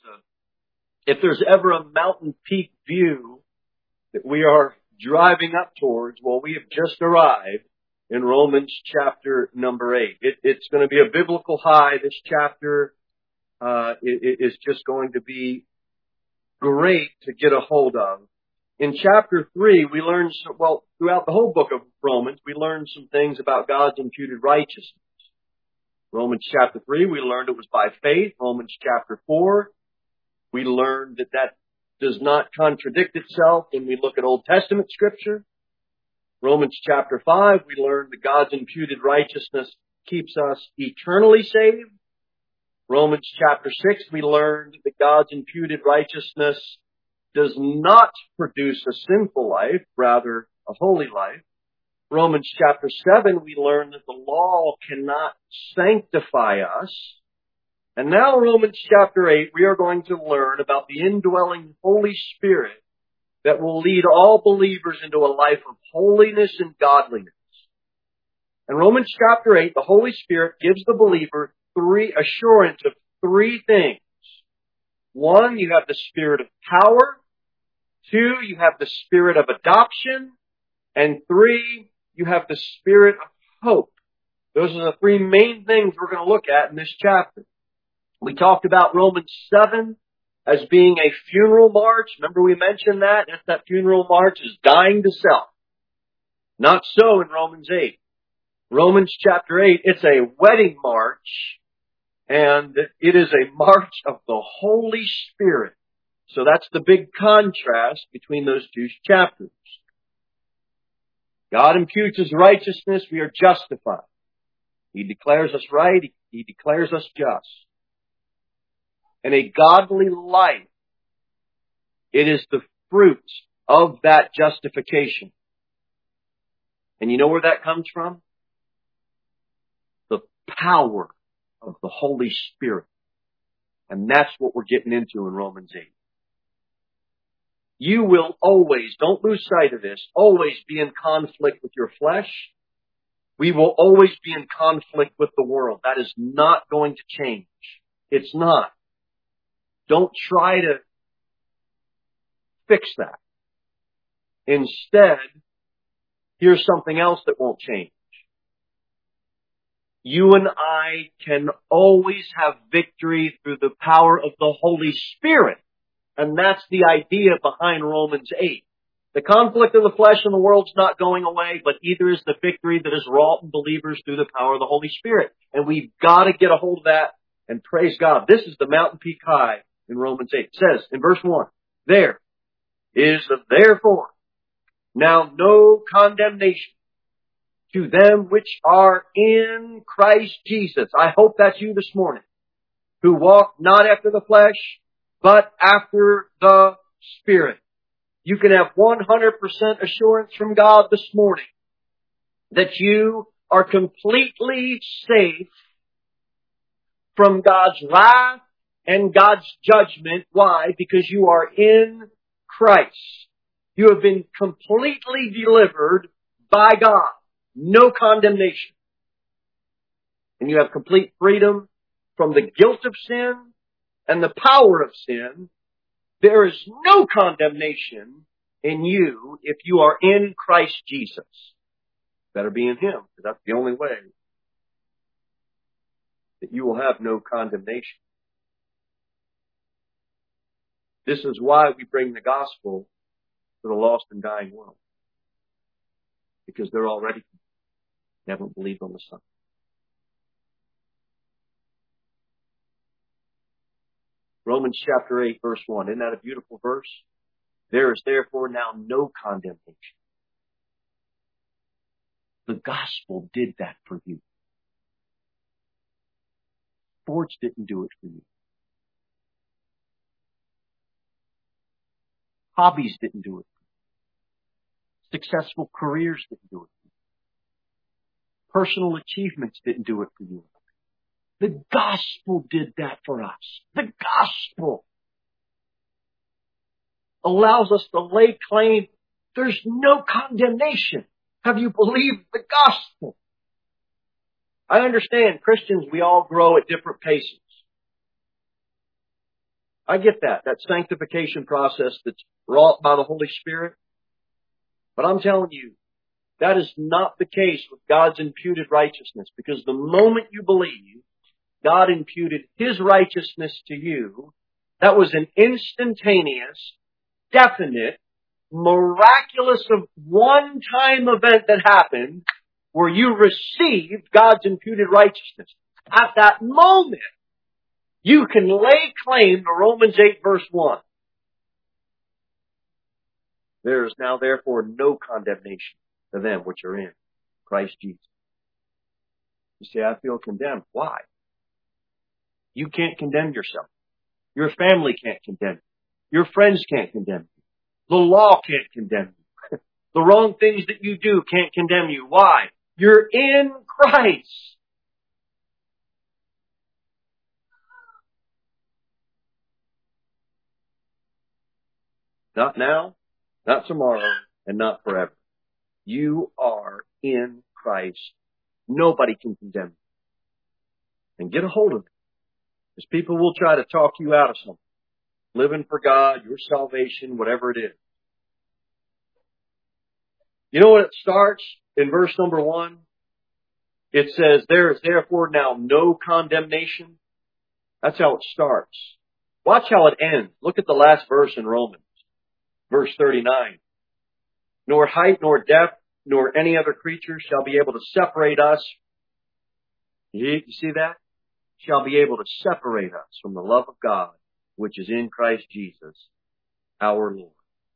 if there's ever a mountain peak view that we are driving up towards, well, we have just arrived in Romans chapter number 8. It's going to be a biblical high. This chapter is just going to be great to get a hold of. In chapter 3, we learned, throughout the whole book of Romans, we learned some things about God's imputed righteousness. Romans chapter 3, we learned it was by faith. Romans chapter 4, we learned that does not contradict itself when we look at Old Testament scripture. Romans chapter 5, we learned that God's imputed righteousness keeps us eternally saved. Romans chapter 6, we learned that God's imputed righteousness does not produce a sinful life, rather a holy life. Romans chapter 7, we learned that the law cannot sanctify us. And now Romans chapter 8, we are going to learn about the indwelling Holy Spirit that will lead all believers into a life of holiness and godliness. In Romans chapter 8, the Holy Spirit gives the believer assurance of three things. One, you have the spirit of power. Two, you have the spirit of adoption. And three, you have the spirit of hope. Those are the three main things we're going to look at in this chapter. We talked about Romans 7 as being a funeral march. Remember we mentioned that? That funeral march is dying to self. Not so in Romans 8. Romans chapter 8, it's a wedding march, and it is a march of the Holy Spirit. So that's the big contrast between those two chapters. God imputes His righteousness, we are justified. He declares us right, He declares us just. And a godly life, it is the fruit of that justification. And you know where that comes from? The power of the Holy Spirit. And that's what we're getting into in Romans 8. You will always, don't lose sight of this, always be in conflict with your flesh. We will always be in conflict with the world. That is not going to change. It's not. Don't try to fix that. Instead, here's something else that won't change. You and I can always have victory through the power of the Holy Spirit. And that's the idea behind Romans 8. The conflict of the flesh and the world's not going away, but either is the victory that is wrought in believers through the power of the Holy Spirit. And we've got to get a hold of that and praise God. This is the mountain peak high in Romans 8. It says in verse 1, there is therefore now no condemnation to them which are in Christ Jesus. I hope that's you this morning, who walk not after the flesh, but after the Spirit. You can have 100% assurance from God this morning that you are completely safe from God's wrath and God's judgment. Why? Because you are in Christ. You have been completely delivered by God. No condemnation. And you have complete freedom from the guilt of sin and the power of sin. There is no condemnation in you if you are in Christ Jesus. Better be in Him, because that's the only way that you will have no condemnation. This is why we bring the gospel to the lost and dying world. Because they're already, they haven't believed on the Son. Romans chapter 8, verse 1. Isn't that a beautiful verse? There is therefore now no condemnation. The gospel did that for you. Sports didn't do it for you. Hobbies didn't do it for you. Successful careers didn't do it for you. Personal achievements didn't do it for you. The gospel did that for us. The gospel allows us to lay claim. There's no condemnation. Have you believed the gospel? I understand Christians, we all grow at different paces. I get that sanctification process that's wrought by the Holy Spirit. But I'm telling you, that is not the case with God's imputed righteousness, because the moment you believe God imputed His righteousness to you, that was an instantaneous, definite, miraculous, one-time event that happened where you received God's imputed righteousness. At that moment, you can lay claim to Romans 8 verse 1. There is now therefore no condemnation to them which are in Christ Jesus. You say, I feel condemned. Why? You can't condemn yourself. Your family can't condemn you. Your friends can't condemn you. The law can't condemn you. The wrong things that you do can't condemn you. Why? You're in Christ. Not now, not tomorrow, and not forever. You are in Christ. Nobody can condemn you. And get a hold of it. Because people will try to talk you out of something. Living for God, your salvation, whatever it is. You know what it starts in verse number 1? It says, there is therefore now no condemnation. That's how it starts. Watch how it ends. Look at the last verse in Romans. Verse 39. Nor height, nor depth, nor any other creature shall be able to separate us. You see that? Shall be able to separate us from the love of God, which is in Christ Jesus, our Lord.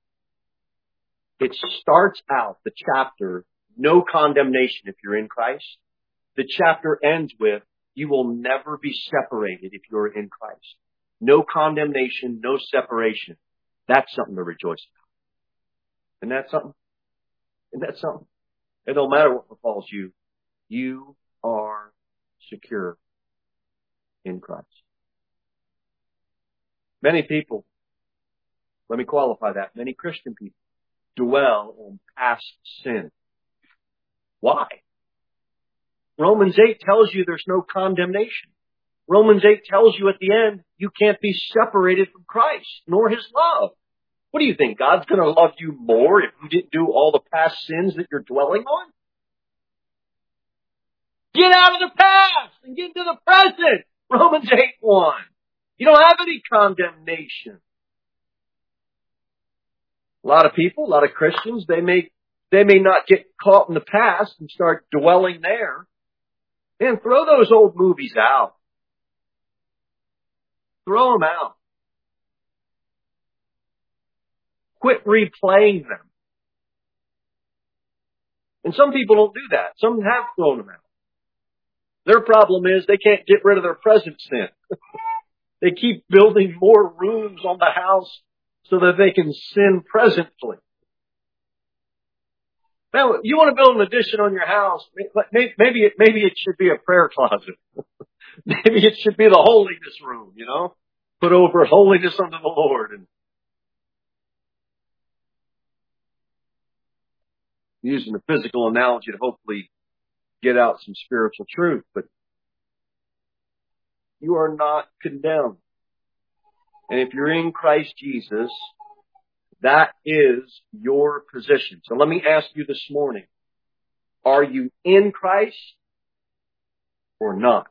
It starts out the chapter, no condemnation if you're in Christ. The chapter ends with, you will never be separated if you're in Christ. No condemnation, no separation. That's something to rejoice about. Isn't that something? Isn't that something? It don't matter what befalls you. You are secure in Christ. Many people, let me qualify that, many Christian people dwell on past sin. Why? Romans 8 tells you there's no condemnation. Romans 8 tells you at the end, you can't be separated from Christ, nor His love. What do you think? God's going to love you more if you didn't do all the past sins that you're dwelling on? Get out of the past and get into the present. Romans 8:1. You don't have any condemnation. A lot of people, a lot of Christians, they may not get caught in the past and start dwelling there. Man, throw those old movies out. Throw them out. Quit replaying them. And some people don't do that. Some have thrown them out. Their problem is they can't get rid of their present sin. They keep building more rooms on the house so that they can sin presently. Now, you want to build an addition on your house, maybe it should be a prayer closet. Maybe it should be the holiness room, you know? Put over holiness unto the Lord. And using a physical analogy to hopefully get out some spiritual truth, but you are not condemned. And if you're in Christ Jesus, that is your position. So let me ask you this morning, are you in Christ or not?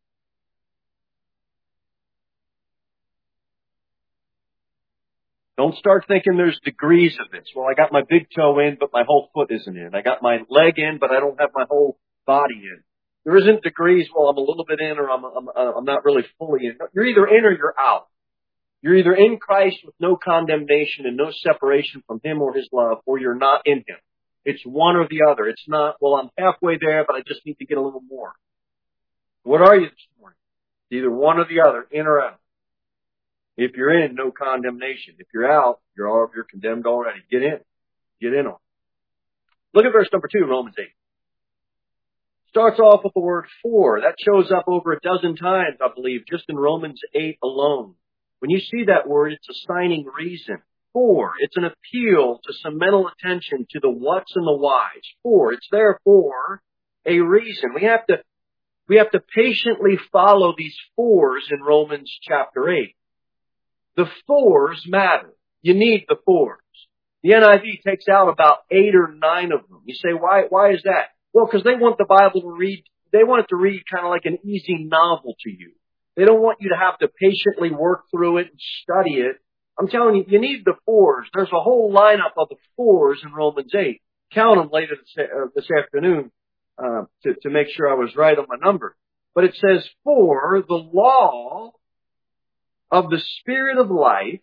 Don't start thinking there's degrees of this. Well, I got my big toe in, but my whole foot isn't in. I got my leg in, but I don't have my whole body in. There isn't degrees, well, I'm a little bit in or I'm not really fully in. You're either in or you're out. You're either in Christ with no condemnation and no separation from Him or His love, or you're not in Him. It's one or the other. It's not, well, I'm halfway there, but I just need to get a little more. What are you this morning? It's either one or the other, in or out. If you're in, no condemnation. If you're out, you're condemned already. Get in. Get in on it. Look at verse number 2, Romans 8. Starts off with the word for. That shows up over a dozen times, I believe, just in Romans 8 alone. When you see that word, it's assigning reason. For. It's an appeal to some mental attention to the what's and the whys. For. It's there for a reason. We have to patiently follow these fors in Romans chapter 8. The fours matter. You need the fours. The NIV takes out about 8 or 9 of them. You say, why is that? Well, because they want the Bible to read, they want it to read kind of like an easy novel to you. They don't want you to have to patiently work through it and study it. I'm telling you, you need the fours. There's a whole lineup of the fours in Romans 8. Count them later this afternoon to make sure I was right on my number. But it says, for the law of the Spirit of life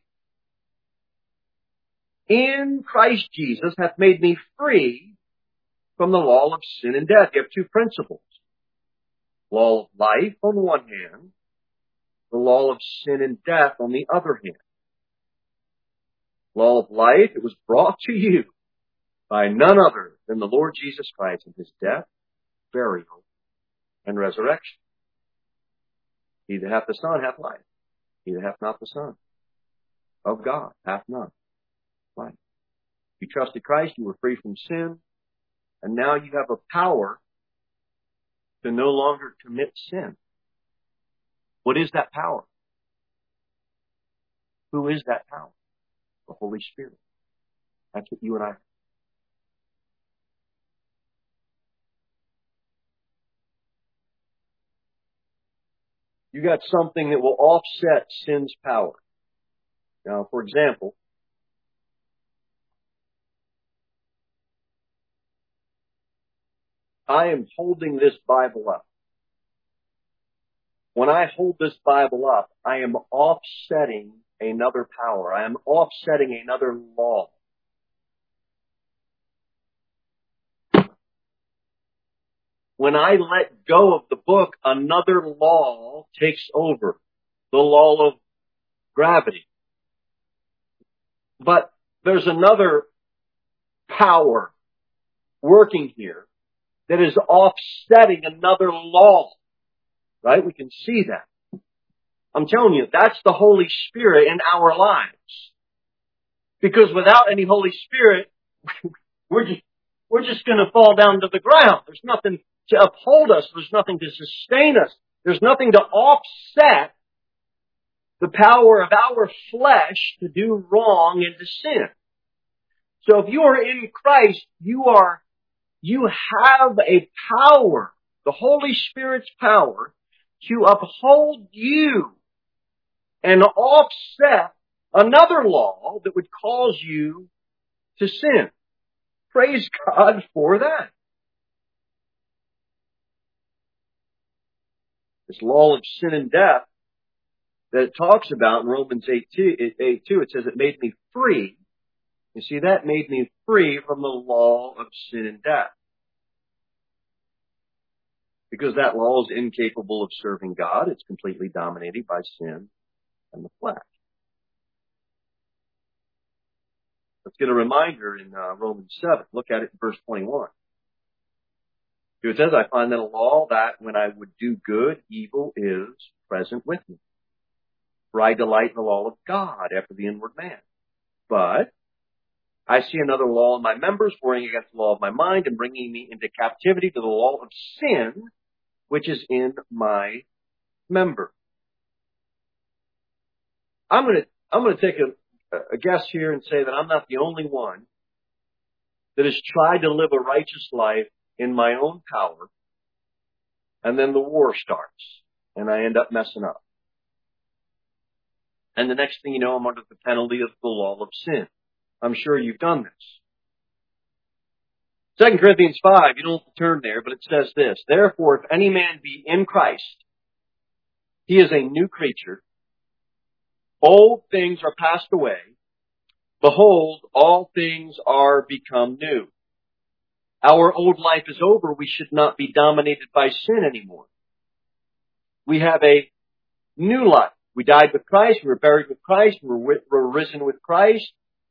in Christ Jesus hath made me free from the law of sin and death. You have 2 principles. Law of life on the one hand, the law of sin and death on the other hand. Law of life, it was brought to you by none other than the Lord Jesus Christ in his death, burial, and resurrection. He that hath the Son hath life. He that hath not the Son of God hath none life. You trusted Christ, you were free from sin, and now you have a power to no longer commit sin. What is that power? Who is that power? The Holy Spirit. That's what you and I have. You got something that will offset sin's power. Now, for example, I am holding this Bible up. When I hold this Bible up, I am offsetting another power. I am offsetting another law. When I let go of the book, another law takes over. The law of gravity. But there's another power working here that is offsetting another law. Right? We can see that. I'm telling you, that's the Holy Spirit in our lives. Because without any Holy Spirit, we're just going to fall down to the ground. There's nothing to uphold us. There's nothing to sustain us. There's nothing to offset the power of our flesh to do wrong and to sin. So if you are in Christ, you have a power, the Holy Spirit's power, to uphold you and offset another law that would cause you to sin. Praise God for that. This law of sin and death that it talks about in Romans 8:2, it says it made me free. You see, that made me free from the law of sin and death. Because that law is incapable of serving God. It's completely dominated by sin and the flesh. Let's get a reminder in Romans 7. Look at it in verse 21. Here it says, I find that a law that when I would do good, evil is present with me. For I delight in the law of God after the inward man. But I see another law in my members, warring against the law of my mind and bringing me into captivity to the law of sin, which is in my member. I'm going to take a guess here and say that I'm not the only one that has tried to live a righteous life in my own power, and then the war starts, and I end up messing up. And the next thing you know, I'm under the penalty of the law of sin. I'm sure you've done this. 2 Corinthians 5, you don't have to turn there, but it says this, therefore, if any man be in Christ, he is a new creature. Old things are passed away. Behold, all things are become new. Our old life is over. We should not be dominated by sin anymore. We have a new life. We died with Christ. We were buried with Christ. We were risen with Christ.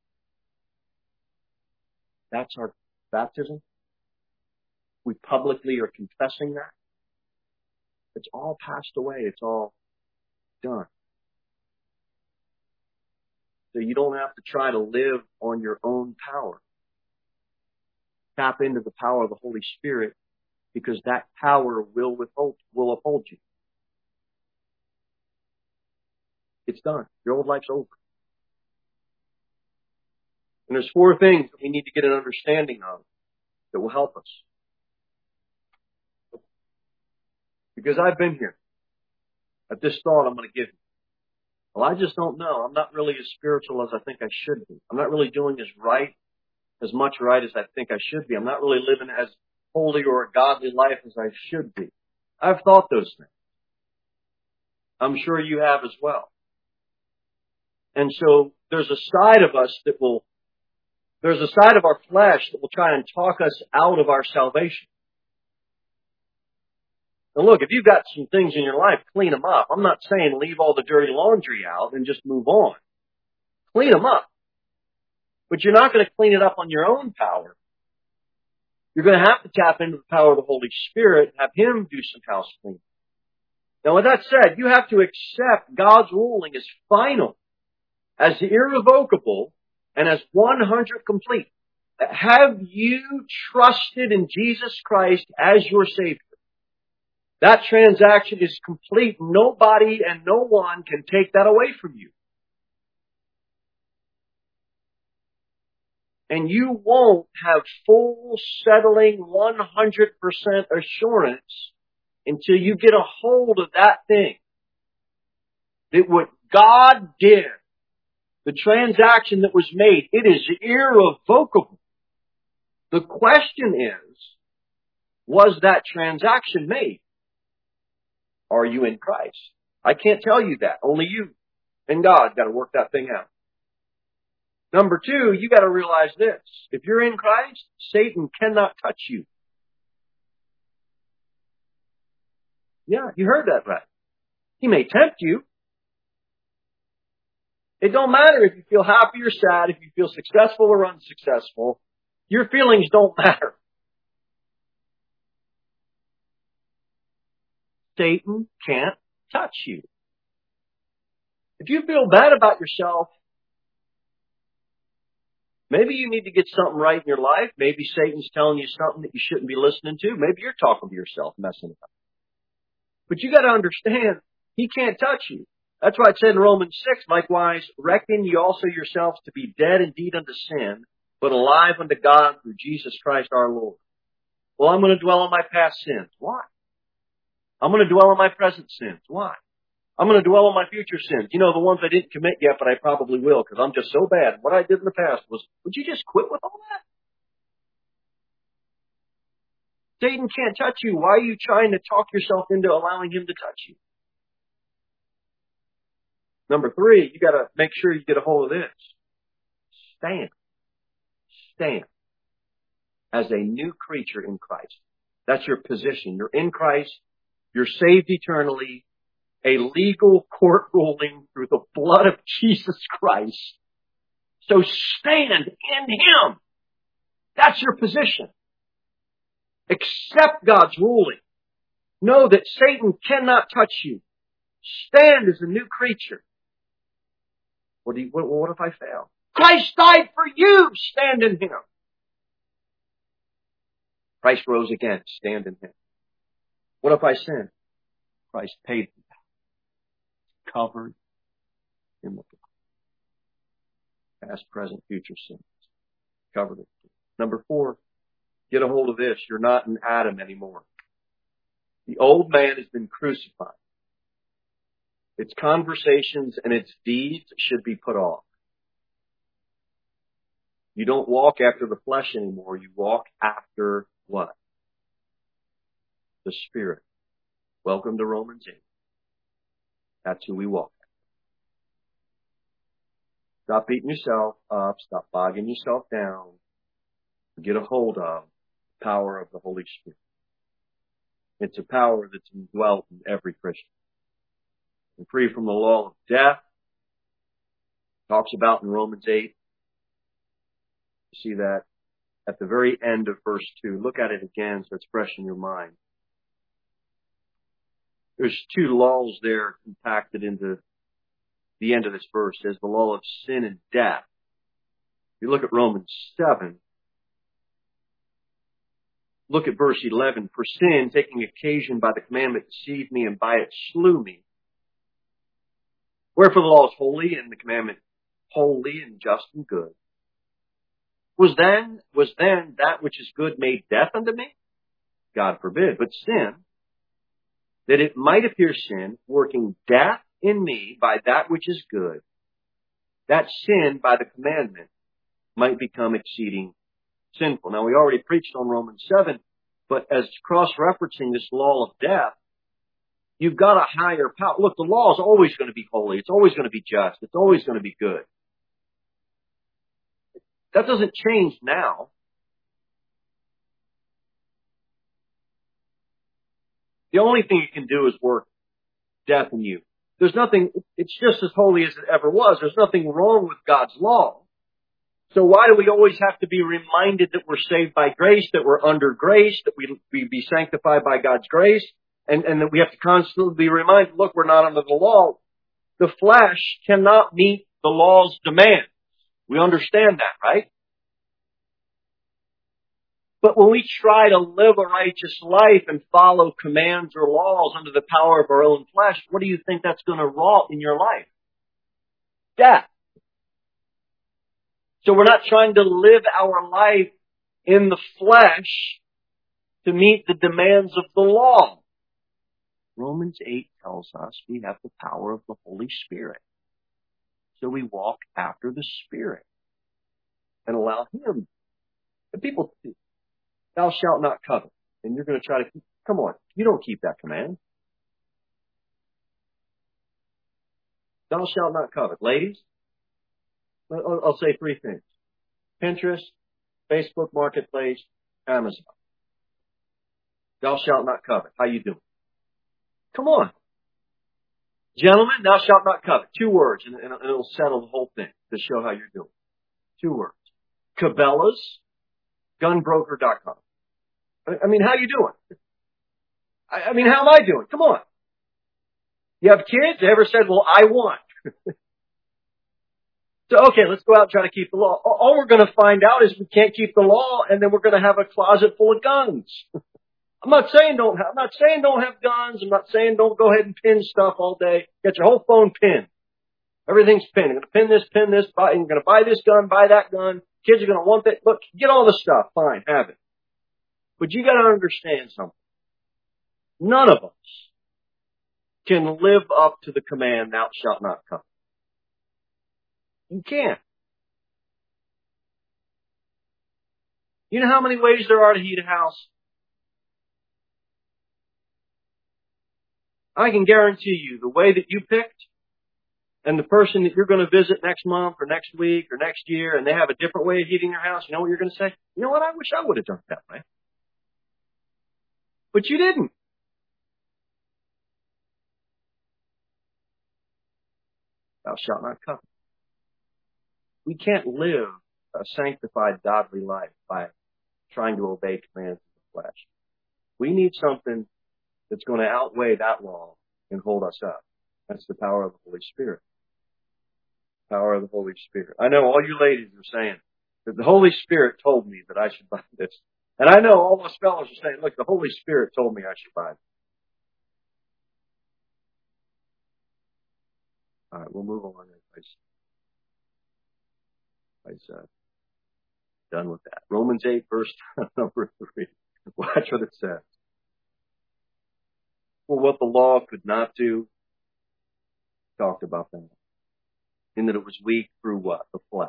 That's our baptism. We publicly are confessing that. It's all passed away. It's all done. So you don't have to try to live on your own power. Tap into the power of the Holy Spirit, because that power will uphold you. It's done. Your old life's over. And there's 4 things that we need to get an understanding of that will help us. Because I've been here at this thought I'm going to give you. Well, I just don't know. I'm not really as spiritual as I think I should be. I'm not really doing as much right as I think I should be. I'm not really living as holy or a godly life as I should be. I've thought those things. I'm sure you have as well. And so there's a side of us there's a side of our flesh that will try and talk us out of our salvation. And look, if you've got some things in your life, clean them up. I'm not saying leave all the dirty laundry out and just move on. Clean them up. But you're not going to clean it up on your own power. You're going to have to tap into the power of the Holy Spirit and have Him do some house cleaning. Now, with that said, you have to accept God's ruling as final, as irrevocable, and as 100 complete. Have you trusted in Jesus Christ as your Savior? That transaction is complete. Nobody and no one can take that away from you. And you won't have full, settling, 100% assurance until you get a hold of that thing. That what God did, the transaction that was made, it is irrevocable. The question is, was that transaction made? Are you in Christ? I can't tell you that. Only you and God got to work that thing out. Number 2, you got to realize this. If you're in Christ, Satan cannot touch you. Yeah, you heard that right. He may tempt you. It don't matter if you feel happy or sad, if you feel successful or unsuccessful. Your feelings don't matter. Satan can't touch you. If you feel bad about yourself, maybe you need to get something right in your life. Maybe Satan's telling you something that you shouldn't be listening to. Maybe you're talking to yourself, messing it up. But you got to understand, he can't touch you. That's why it said in Romans 6, likewise, reckon ye also yourselves to be dead indeed unto sin, but alive unto God through Jesus Christ our Lord. Well, I'm going to dwell on my past sins. Why? I'm going to dwell on my present sins. Why? I'm going to dwell on my future sins. You know, the ones I didn't commit yet, but I probably will because I'm just so bad. What I did in the past was, would you just quit with all that? Satan can't touch you. Why are you trying to talk yourself into allowing him to touch you? Number 3, you got to make sure you get a hold of this. Stand as a new creature in Christ. That's your position. You're in Christ. You're saved eternally. A legal court ruling through the blood of Jesus Christ. So stand in Him. That's your position. Accept God's ruling. Know that Satan cannot touch you. Stand as a new creature. What if I fail? Christ died for you. Stand in Him. Christ rose again. Stand in Him. What if I sin? Christ paid for that. Covered in the blood. Past, present, future sins. Covered it. Number 4, get a hold of this. You're not in Adam anymore. The old man has been crucified. Its conversations and its deeds should be put off. You don't walk after the flesh anymore. You walk after what? The Spirit. Welcome to Romans 8. That's who we walk after. Stop beating yourself up. Stop bogging yourself down. Get a hold of the power of the Holy Spirit. It's a power that's indwelt in every Christian. And free from the law of death. Talks about in Romans 8. You see that at the very end of verse 2. Look at it again so it's fresh in your mind. There's 2 laws there compacted into the end of this verse. There's the law of sin and death. If you look at Romans 7, look at verse 11. For sin, taking occasion by the commandment, deceived me, and by it slew me. Wherefore the law is holy, and the commandment holy and just and good. Was then that which is good made death unto me? God forbid. But sin, that it might appear sin, working death in me by that which is good, that sin by the commandment might become exceeding sinful. Now, we already preached on Romans 7, but as cross-referencing this law of death, you've got a higher power. Look, the law is always going to be holy. It's always going to be just. It's always going to be good. That doesn't change now. The only thing it can do is work death in you. There's nothing, it's just as holy as it ever was. There's nothing wrong with God's law. So why do we always have to be reminded that we're saved by grace, that we're under grace, that we be sanctified by God's grace, and that we have to constantly be reminded, look, we're not under the law. The flesh cannot meet the law's demands. We understand that, right? But when we try to live a righteous life and follow commands or laws under the power of our own flesh, what do you think that's going to wrought in your life? Death. So we're not trying to live our life in the flesh to meet the demands of the law. Romans 8 tells us we have the power of the Holy Spirit. So we walk after the Spirit and allow Him. And people, thou shalt not covet. And you're going to try to keep, come on, you don't keep that command. Thou shalt not covet. Ladies, I'll say three things. Pinterest, Facebook Marketplace, Amazon. Thou shalt not covet. How you doing? Come on. Gentlemen, thou shalt not covet. 2 words, and it'll settle the whole thing to show how you're doing. 2 words. Cabela's, gunbroker.com. I mean, how you doing? I mean, how am I doing? Come on. You have kids? They ever said, well, I want. So, okay, let's go out and try to keep the law. All we're going to find out is we can't keep the law, and then we're going to have a closet full of guns. I'm not saying don't have guns. I'm not saying don't go ahead and pin stuff all day. Get your whole phone pinned. Everything's pinned. I'm going to pin this, you're going to buy this gun, buy that gun. Kids are going to want that. Look, get all the stuff. Fine, have it. But you got to understand something. None of us can live up to the command, thou shalt not covet. You can't. You know how many ways there are to heat a house? I can guarantee you the way that you picked and the person that you're going to visit next month or next week or next year, and they have a different way of heating your house, you know what you're going to say? You know what? I wish I would have done it that way. But you didn't. Thou shalt not covet. We can't live a sanctified, godly life by trying to obey commands of the flesh. We need something that's going to outweigh that law and hold us up. That's the power of the Holy Spirit. Power of the Holy Spirit. I know all you ladies are saying that the Holy Spirit told me that I should buy this. And I know all those fellows are saying, look, the Holy Spirit told me I should buy it. All right, we'll move on. Done with that. Romans 8, verse number 3. Watch what it says. Well, what the law could not do, talked about that. In that it was weak through what? The flesh.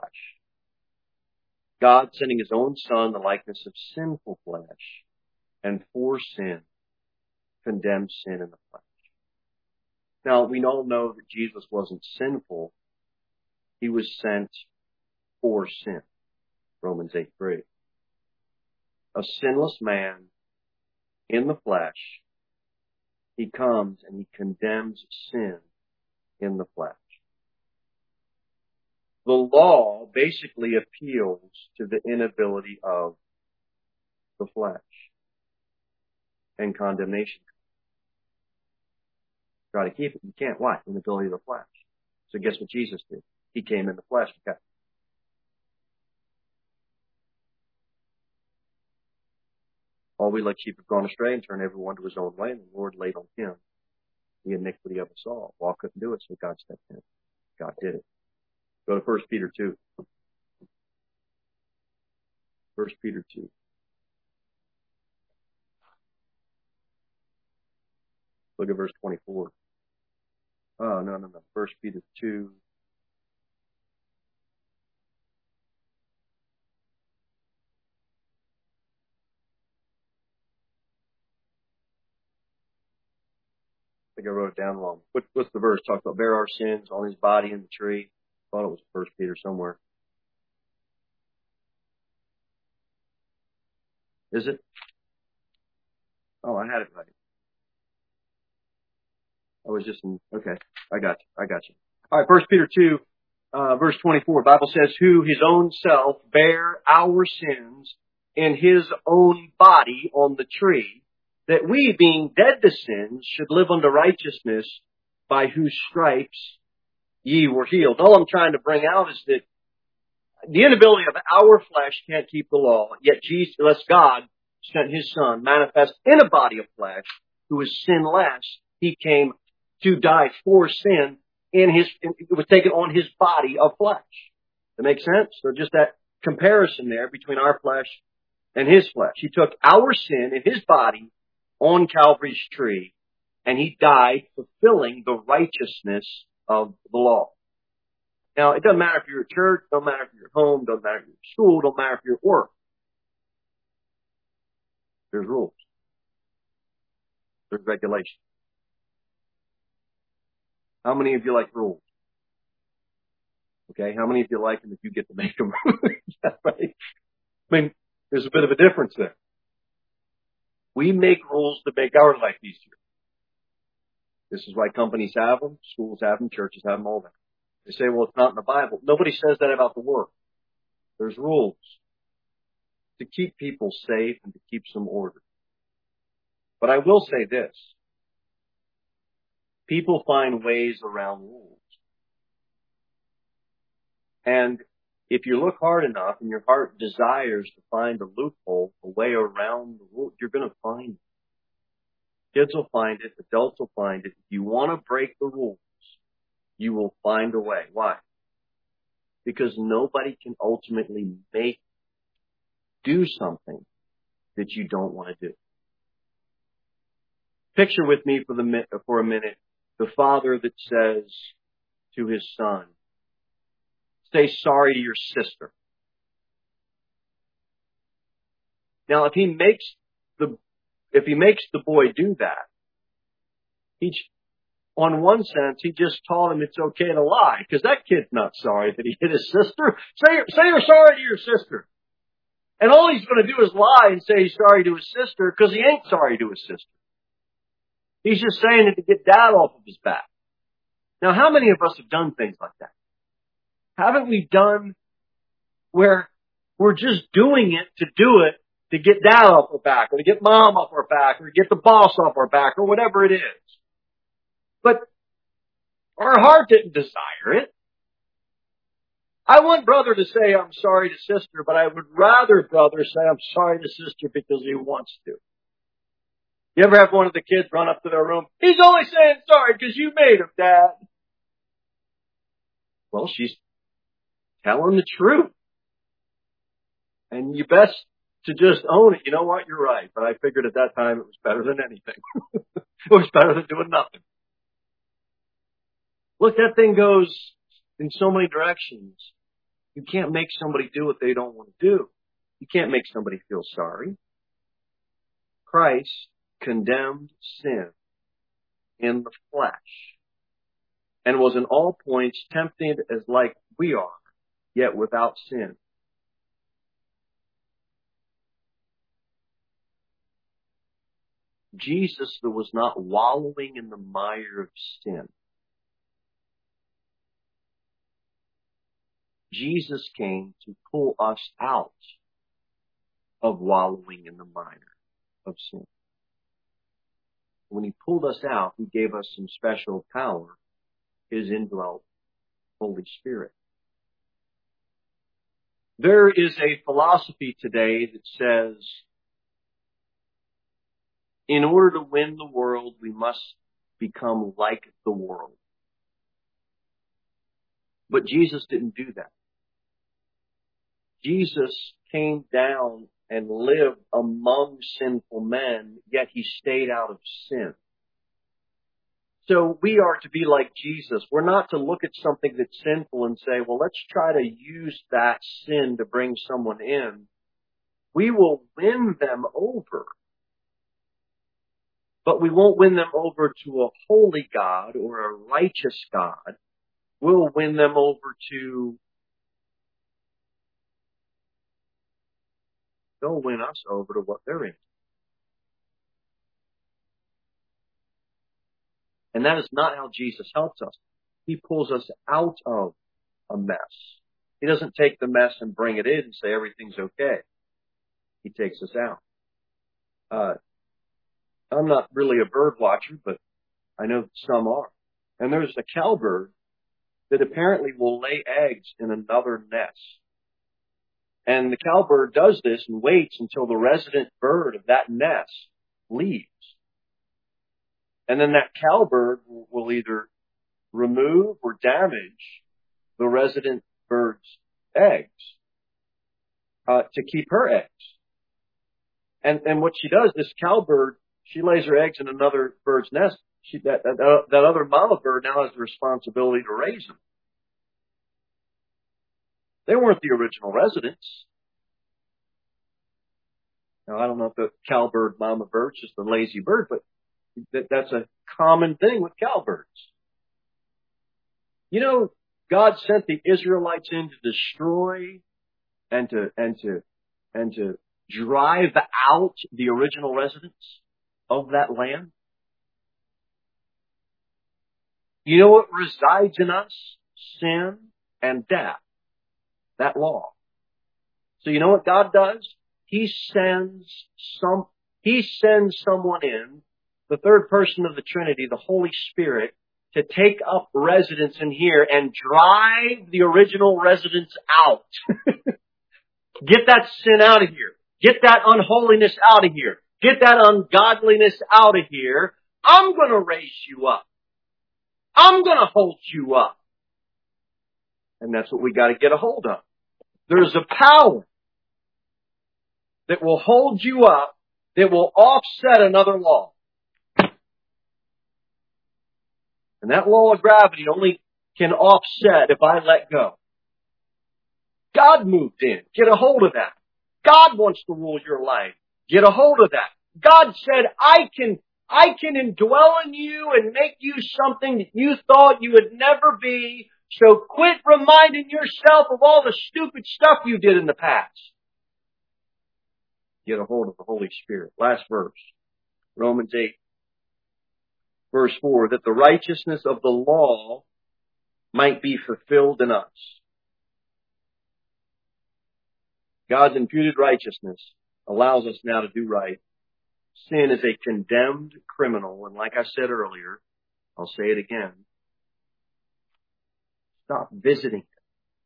God sending His own Son, the likeness of sinful flesh, and for sin, condemned sin in the flesh. Now, we all know that Jesus wasn't sinful. He was sent for sin. Romans 8:3. A sinless man in the flesh, He comes and He condemns sin in the flesh. The law basically appeals to the inability of the flesh and condemnation. Try to keep it. You can't. Why? Inability of the flesh. So guess what Jesus did? He came in the flesh. Okay. All we like sheep have gone astray and turned everyone to his own way, and the Lord laid on Him the iniquity of us all. Law couldn't do it, so God stepped in. God did it. Go to 1 Peter 2. 1 Peter 2. Look at verse 24. Oh, no. 1 Peter 2. I think I wrote it down wrong. What's the verse? Talks about bear our sins on his body in the tree. I thought it was 1 Peter somewhere. Is it? Oh, I had it right. I was just okay. I got you. All right, 1 Peter 2, verse 24. The Bible says, who his own self bare our sins in his own body on the tree, that we, being dead to sins, should live unto righteousness, by whose stripes ye were healed. All I'm trying to bring out is that the inability of our flesh can't keep the law, yet Jesus, unless God sent his Son, manifest in a body of flesh, who is sinless, he came to die for sin it was taken on his body of flesh. That makes sense? So just that comparison there between our flesh and his flesh. He took our sin in his body on Calvary's tree, and he died fulfilling the righteousness of the law. Now, it doesn't matter if you're at church, doesn't matter if you're at home, doesn't matter if you're at school, doesn't matter if you're at work. There's rules. There's regulations. How many of you like rules? Okay, how many of you like them if you get to make them? Right? I mean, there's a bit of a difference there. We make rules to make our life easier. This is why companies have them, schools have them, churches have them, all that. They say, well, it's not in the Bible. Nobody says that about the world. There's rules to keep people safe and to keep some order. But I will say this. People find ways around rules. And if you look hard enough and your heart desires to find a loophole, a way around the rule, you're going to find it. Kids will find it. Adults will find it. If you want to break the rules, you will find a way. Why? Because nobody can ultimately do something that you don't want to do. Picture with me for a minute the father that says to his son, say sorry to your sister. Now, if he makes the boy do that, on one sense, he just taught him it's okay to lie, because that kid's not sorry that he hit his sister. Say you're sorry to your sister. And all he's going to do is lie and say he's sorry to his sister, because he ain't sorry to his sister. He's just saying it to get dad off of his back. Now, how many of us have done things like that? Haven't we done where we're just doing it to do it to get dad off our back, or to get mom off our back, or to get the boss off our back, or whatever it is? But our heart didn't desire it. I want brother to say I'm sorry to sister, but I would rather brother say I'm sorry to sister because he wants to. You ever have one of the kids run up to their room? He's only saying sorry because you made him, Dad. Well, she's telling the truth. And you best to just own it. You know what? You're right. But I figured at that time it was better than anything. It was better than doing nothing. Look, that thing goes in so many directions. You can't make somebody do what they don't want to do. You can't make somebody feel sorry. Christ condemned sin in the flesh and was in all points tempted as like we are, yet without sin. Jesus was not wallowing in the mire of sin. Jesus came to pull us out of wallowing in the mire of sin. When he pulled us out, he gave us some special power, his indwelt Holy Spirit. There is a philosophy today that says, in order to win the world, we must become like the world. But Jesus didn't do that. Jesus came down and lived among sinful men, yet he stayed out of sin. So we are to be like Jesus. We're not to look at something that's sinful and say, well, let's try to use that sin to bring someone in. We will win them over. But we won't win them over to a holy God or a righteous God. We'll win them over to, they'll win us over to what they're in. And that is not how Jesus helps us. He pulls us out of a mess. He doesn't take the mess and bring it in and say everything's okay. He takes us out. I'm not really a bird watcher, but I know some are. And there's a cowbird that apparently will lay eggs in another nest. And the cowbird does this and waits until the resident bird of that nest leaves. And then that cowbird will either remove or damage the resident bird's eggs to keep her eggs. And what she does, this cowbird, she lays her eggs in another bird's nest. That other mama bird now has the responsibility to raise them. They weren't the original residents. Now, I don't know if the cowbird mama bird's just a lazy bird, but that's a common thing with cowbirds. You know, God sent the Israelites in to destroy and to drive out the original residents of that land. You know what resides in us? Sin and death. That law. So you know what God does? He sends someone in, the third person of the Trinity, the Holy Spirit, to take up residence in here and drive the original residents out. Get that sin out of here. Get that unholiness out of here. Get that ungodliness out of here. I'm going to raise you up. I'm going to hold you up. And that's what we got to get a hold of. There's a power that will hold you up, that will offset another law. And that law of gravity only can offset if I let go. God moved in. Get a hold of that. God wants to rule your life. Get a hold of that. God said, I can indwell in you and make you something that you thought you would never be. So quit reminding yourself of all the stupid stuff you did in the past. Get a hold of the Holy Spirit. Last verse. Romans 8. Verse 4. That the righteousness of the law might be fulfilled in us. God's imputed righteousness allows us now to do right. Sin is a condemned criminal. And like I said earlier, I'll say it again. Stop visiting it.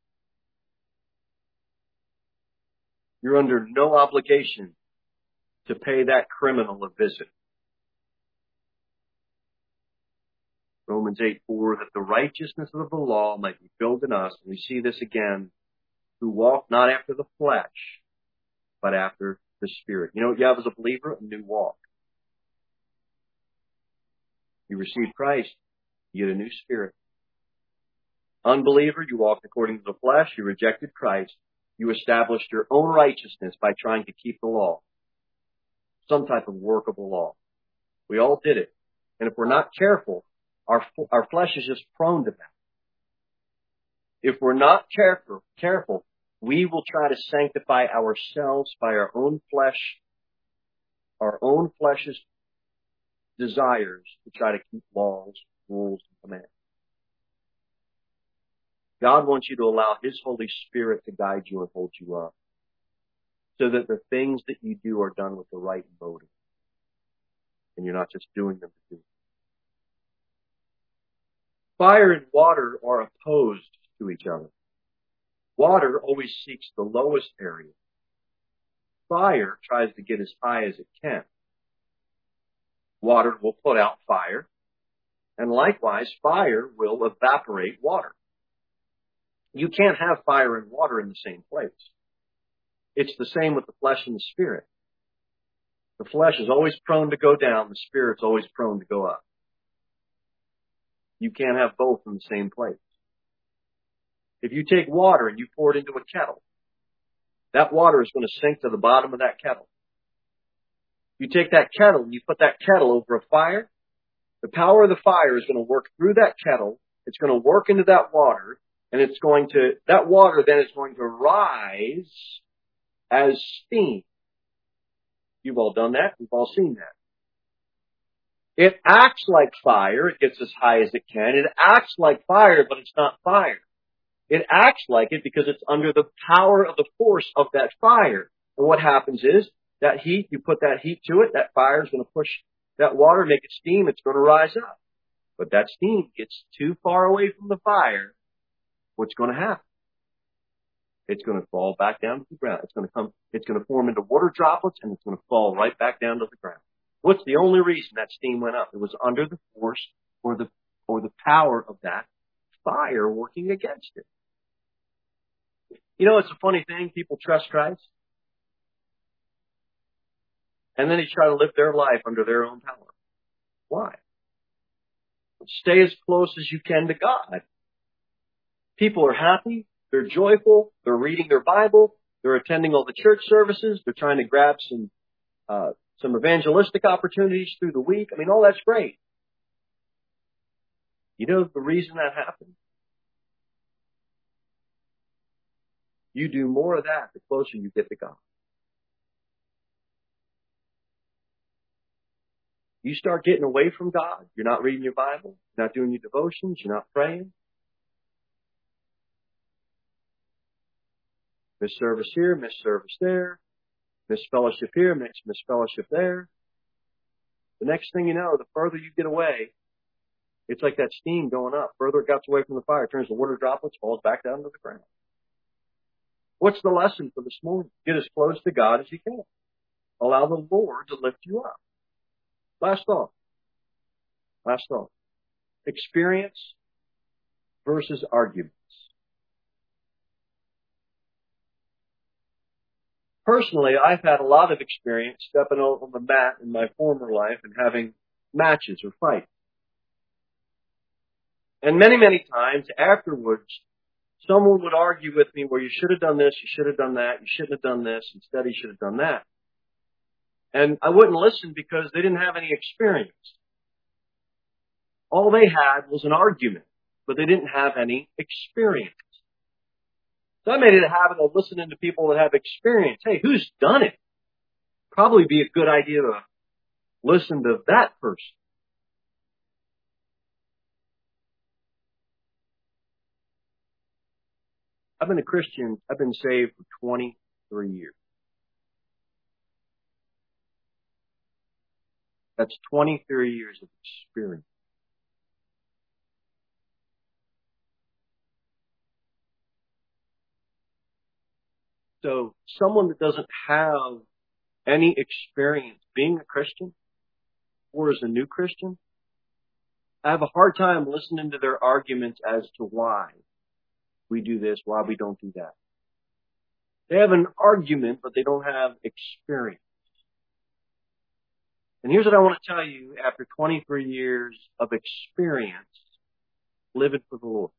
You're under no obligation to pay that criminal a visit. Romans 8:4, that the righteousness of the law might be filled in us. And we see this again, who walk not after the flesh, but after the Spirit. You know what you have as a believer? A new walk. You receive Christ, you get a new spirit. Unbeliever, you walked according to the flesh, you rejected Christ, you established your own righteousness by trying to keep the law. Some type of workable law. We all did it. And if we're not careful, our flesh is just prone to that. If we're not careful, we will try to sanctify ourselves by our own flesh's desires to try to keep laws, rules, and commands. God wants you to allow His Holy Spirit to guide you and hold you up, so that the things that you do are done with the right motive, and you're not just doing them to do. Fire and water are opposed to each other. Water always seeks the lowest area. Fire tries to get as high as it can. Water will put out fire. And likewise, fire will evaporate water. You can't have fire and water in the same place. It's the same with the flesh and the spirit. The flesh is always prone to go down. The spirit's always prone to go up. You can't have both in the same place. If you take water and you pour it into a kettle, that water is going to sink to the bottom of that kettle. You take that kettle and you put that kettle over a fire, the power of the fire is going to work through that kettle. It's going to work into that water, and that water then is going to rise as steam. You've all done that. We've all seen that. It acts like fire. It gets as high as it can. It acts like fire, but it's not fire. It acts like it because it's under the power of the force of that fire. And what happens is that heat, you put that heat to it, that fire is going to push that water, make it steam, it's going to rise up. But that steam gets too far away from the fire, what's going to happen? It's going to fall back down to the ground. It's going to form into water droplets, and it's going to fall right back down to the ground. What's the only reason that steam went up? It was under the force or the power of that fire working against it. You know, it's a funny thing. People trust Christ, and then they try to live their life under their own power. Why? Stay as close as you can to God. People are happy. They're joyful. They're reading their Bible. They're attending all the church services. They're trying to grab some evangelistic opportunities through the week. I mean, all that's great. You know the reason that happens? You do more of that the closer you get to God. You start getting away from God. You're not reading your Bible. You're not doing your devotions. You're not praying. Miss service here, miss service there. Miss fellowship here, miss fellowship there. The next thing you know, the further you get away, it's like that steam going up. Further it gets away from the fire, it turns to water droplets, falls back down to the ground. What's the lesson for this morning? Get as close to God as you can. Allow the Lord to lift you up. Last thought. Experience versus arguments. Personally, I've had a lot of experience stepping out on the mat in my former life and having matches or fights. And many, many times afterwards, someone would argue with me, well, you should have done this, you should have done that, you shouldn't have done this, instead you should have done that. And I wouldn't listen because they didn't have any experience. All they had was an argument, but they didn't have any experience. So I made it a habit of listening to people that have experience. Hey, who's done it? Probably be a good idea to listen to that person. I've been a Christian. I've been saved for 23 years. That's 23 years of experience. So someone that doesn't have any experience being a Christian or as a new Christian, I have a hard time listening to their arguments as to why we do this, why we don't do that. They have an argument, but they don't have experience. And here's what I want to tell you after 23 years of experience living for the Lord.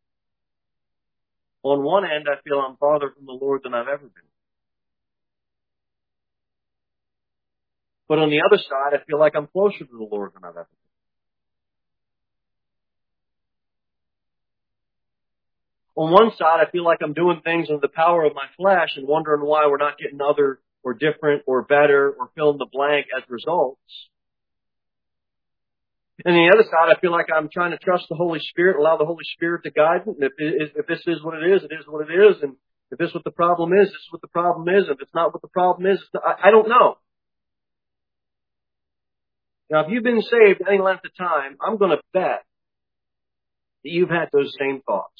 On one end, I feel I'm farther from the Lord than I've ever been. But on the other side, I feel like I'm closer to the Lord than I've ever been. On one side, I feel like I'm doing things under the power of my flesh and wondering why we're not getting other or different or better or fill in the blank as results. And on the other side, I feel like I'm trying to trust the Holy Spirit, allow the Holy Spirit to guide me. And if this is what it is, it is what it is. And if this is what the problem is, this is what the problem is. If it's not what the problem is, I don't know. Now, if you've been saved any length of time, I'm going to bet that you've had those same thoughts.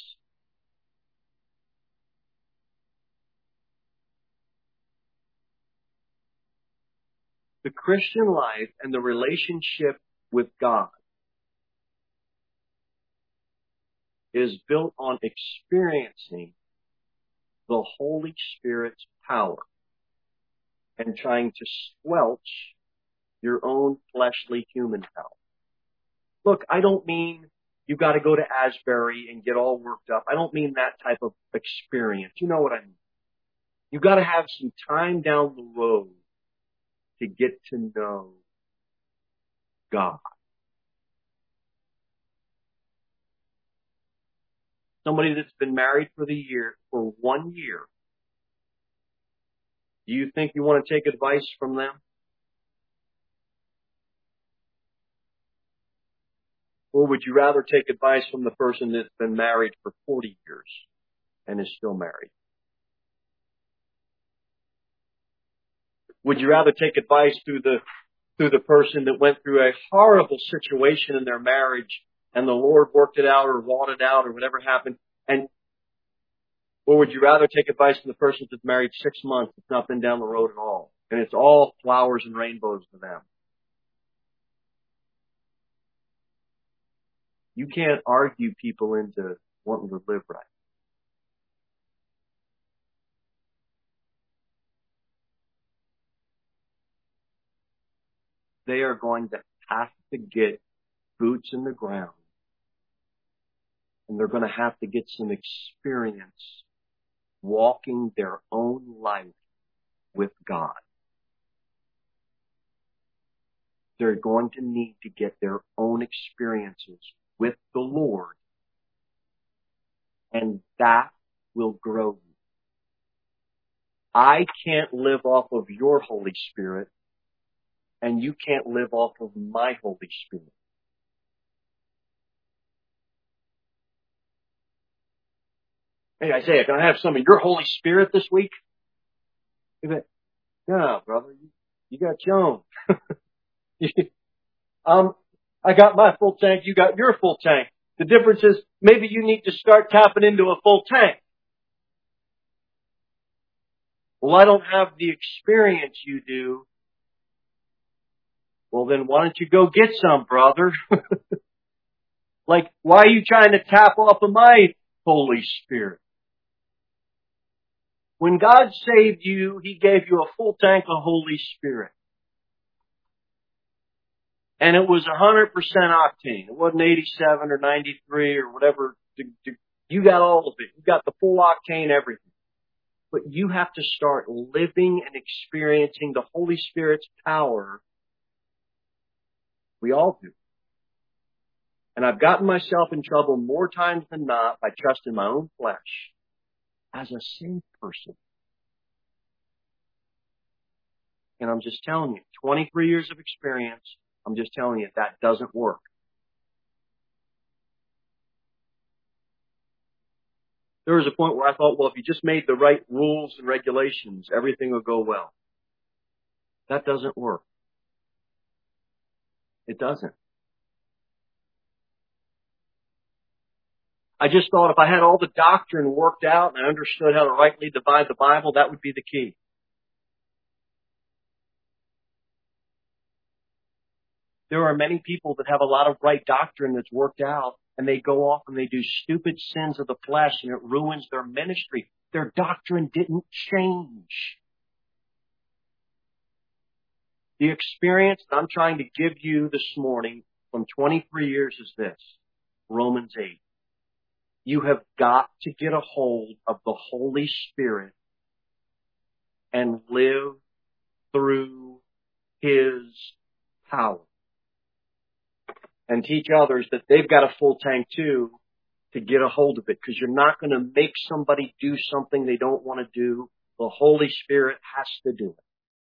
The Christian life and the relationship with God is built on experiencing the Holy Spirit's power and trying to squelch your own fleshly human power. Look, I don't mean you've got to go to Asbury and get all worked up. I don't mean that type of experience. You know what I mean. You've got to have some time down the road to get to know God. Somebody that's been married for 1 year. Do you think you want to take advice from them? Or would you rather take advice from the person that's been married for 40 years and is still married? Would you rather take advice through the person that went through a horrible situation in their marriage and the Lord worked it out or wrought it out or whatever happened? Or would you rather take advice from the person that's married 6 months, that's not been down the road at all, and it's all flowers and rainbows to them? You can't argue people into wanting to live right. They are going to have to get boots in the ground, and they're going to have to get some experience walking their own life with God. They're going to need to get their own experiences with the Lord, and that will grow you. I can't live off of your Holy Spirit, and you can't live off of my Holy Spirit. Hey, Isaiah, can I have some of your Holy Spirit this week? No, brother, you got your own. I got my full tank, you got your full tank. The difference is maybe you need to start tapping into a full tank. Well, I don't have the experience you do. Well, then why don't you go get some, brother? Like, why are you trying to tap off of my Holy Spirit? When God saved you, He gave you a full tank of Holy Spirit. And it was 100% octane. It wasn't 87 or 93 or whatever. You got all of it. You got the full octane everything. But you have to start living and experiencing the Holy Spirit's power. We all do. And I've gotten myself in trouble more times than not by trusting my own flesh as a saved person. And I'm just telling you, 23 years of experience, I'm just telling you, that doesn't work. There was a point where I thought, well, if you just made the right rules and regulations, everything will go well. That doesn't work. It doesn't. I just thought if I had all the doctrine worked out and I understood how to rightly divide the Bible, that would be the key. There are many people that have a lot of right doctrine that's worked out, and they go off and they do stupid sins of the flesh, and it ruins their ministry. Their doctrine didn't change. The experience that I'm trying to give you this morning from 23 years is this. Romans 8. You have got to get a hold of the Holy Spirit and live through His power. And teach others that they've got a full tank too to get a hold of it. Because you're not going to make somebody do something they don't want to do. The Holy Spirit has to do it.